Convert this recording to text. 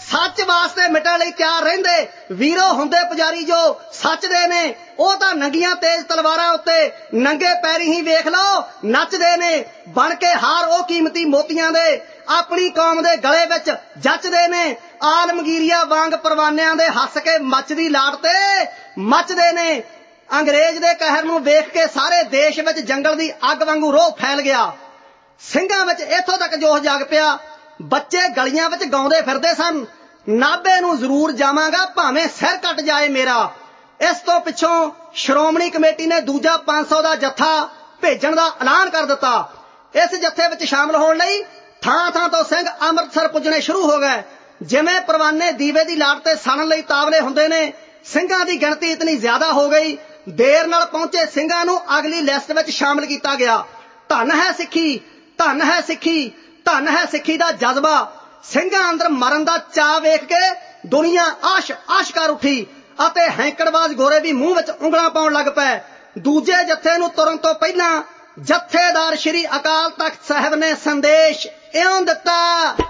सच वास्ते मिटण लई तैयार रहिंदे वीरो हुंदे पुजारी जो सच दे ने ਉਹ ਤਾਂ ਨੰਗੀਆਂ ਤੇਜ਼ ਤਲਵਾਰਾਂ ਉੱਤੇ ਨੰਗੇ ਪੈਰੀ ਹੀ ਵੇਖ ਲਓ ਨੱਚਦੇ ਨੇ ਬਣ ਕੇ ਹਾਰ ਉਹ ਕੀਮਤੀ ਮੋਤੀਆਂ ਦੇ ਆਪਣੀ ਕੌਮ ਦੇ ਗਲੇ ਵਿੱਚ ਜੱਚਦੇ ਨੇ ਆਲਮਗੀਰੀਆ ਵਾਂਗ ਪਰਵਾਨਿਆਂ ਦੇ ਹੱਸ ਕੇ ਮੱਚਦੀ ਲਾਟ ਤੇ ਮੱਚਦੇ ਨੇ ਅੰਗਰੇਜ਼ ਦੇ ਕਹਿਰ ਨੂੰ ਵੇਖ ਕੇ ਸਾਰੇ ਦੇਸ਼ ਵਿੱਚ ਜੰਗਲ ਦੀ ਅੱਗ ਵਾਂਗੂ ਰੋਹ ਫੈਲ ਗਿਆ ਸਿੰਘਾਂ ਵਿੱਚ ਇੱਥੋਂ ਤੱਕ ਜੋਸ਼ ਜਾਗ ਪਿਆ ਬੱਚੇ ਗਲੀਆਂ ਵਿੱਚ ਗਾਉਂਦੇ ਫਿਰਦੇ ਸਨ ਨਾਭੇ ਨੂੰ ਜ਼ਰੂਰ ਜਾਵਾਂਗਾ ਭਾਵੇਂ ਸਿਰ ਕੱਟ ਜਾਏ ਮੇਰਾ इस तो पिछों श्रोमणी कमेटी ने दूजा 500 का जत्था भेजण का ऐलान कर दिता इस जत्थे विच शामिल होण लई थां थां तो सिंह अमृतसर पुजने शुरू हो गए जिवें परवाने दीवे दी लाट ते साड़न लई तावले हुंदे ने ਸਿੰਘਾਂ ਦੀ गिणती इतनी ज्यादा हो गई देर नाल पहुंचे ਸਿੰਘਾਂ ਨੂੰ अगली लिस्ट विच शामिल किया गया धन है सिक्खी धन है सिक्खी धन है सिक्खी दा जज्बा ਸਿੰਘਾਂ अंदर मरन दा चा वेख के दुनिया आश कर उठी ਅਤੇ ਹੈਂਕੜਬਾਜ਼ ਗੋਰੇ ਵੀ ਮੂੰਹ ਵਿੱਚ ਉਂਗਲਾਂ ਪਾਉਣ ਲੱਗ ਪਏ ਦੂਜੇ ਜੱਥੇ ਨੂੰ ਤੁਰਨ ਤੋਂ ਪਹਿਲਾਂ ਜੱਥੇਦਾਰ ਸ਼੍ਰੀ ਅਕਾਲ ਤਖਤ ਸਾਹਿਬ ਨੇ ਸੰਦੇਸ਼ ਇਉਂ ਦਿੱਤਾ